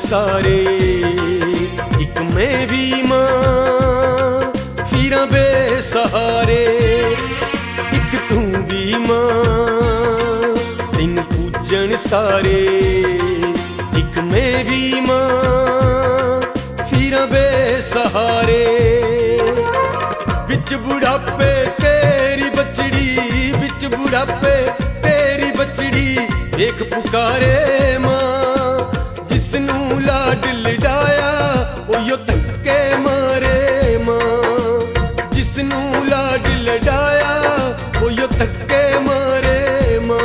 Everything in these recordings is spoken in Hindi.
सारे, एक मैं भी मां फिरां बेसहारे, एक तू भी मां तेन पूजन सारे, एक मैं भी मां फिरां बेसहारे। बिच बुढ़ापे तेरी बचड़ी, बिच बुढ़ापे तेरी बचड़ी देख पुकारे मां, जिसनू लाड लडाया ओयो धक्के मारे मां, जिसनू लाड लडाया ओयो धक्के मारे मां।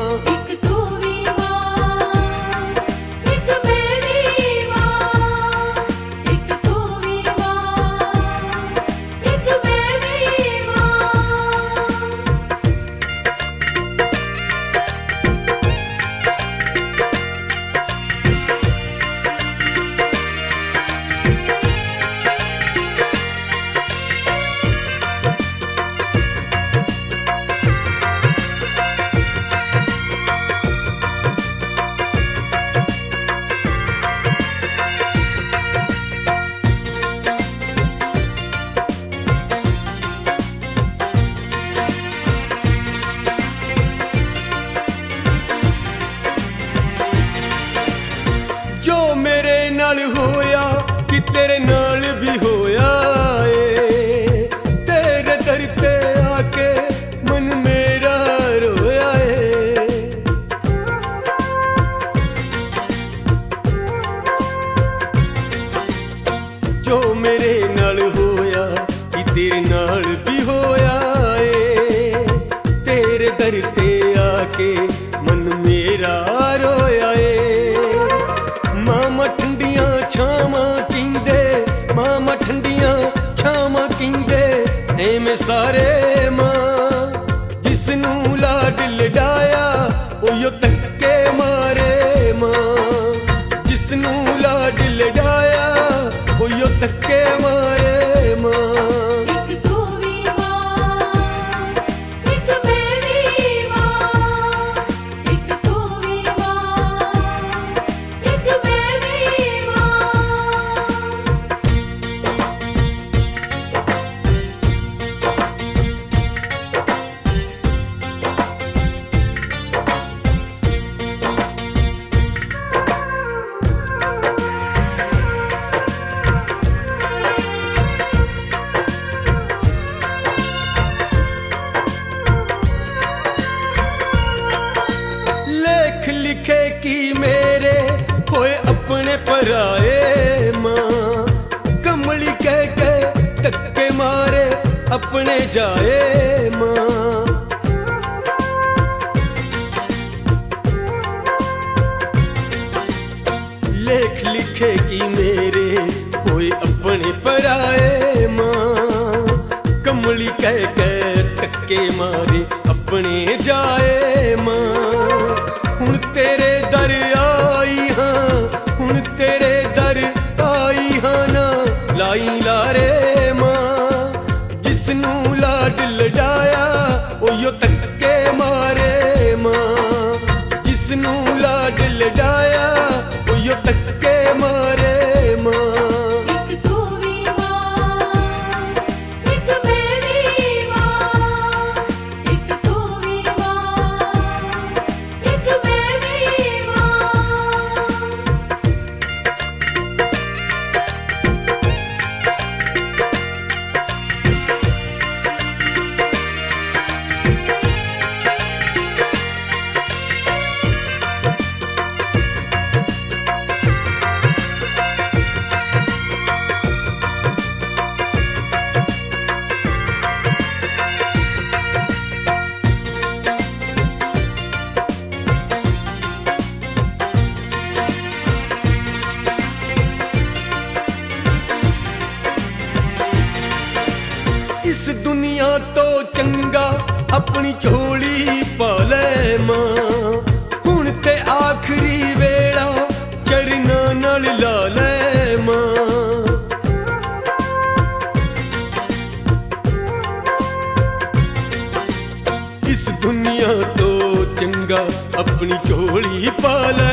जो मेरे नाल होया कि तेरे नाल भी होया ए, तेरे दर ते आके मन मेरा रोया ए। जो मेरे नाल होया कि तेरे नाल भी होया ए, तेरे दर ते आके मन मेरा रोया ए। मामा ठंडियां छावां कींदे, मामा ठंडियां छावां कींदे एवें सारे मां, जिसनू लाड लडाया ओयो धक्के मारे मां, जिसनू लाड लडाया ओयो धक्के मारे मां। लिखे की मेरे होए अपने पराए मां, कमली कह के धक्के मारे अपने जाए मां। लेख लिखे की मेरे होए अपने पराए मां, कमली कह के धक्के मारे अपने जाए मां। हुण तेरे दर आई हाँ, हुण तेरे दर आई हाँ ना लाई लारे मां, जिसनू लाड लडाया ओयो धक्के मारे मां, जिसनू लाड लडाया ओयो धक्के मारे मां। इस दुनिया तो चंगा अपनी झोली पाले मां, हुण ते आखिरी वेला चरना नाल ला ले मां। इस दुनिया तो चंगा अपनी झोली पाले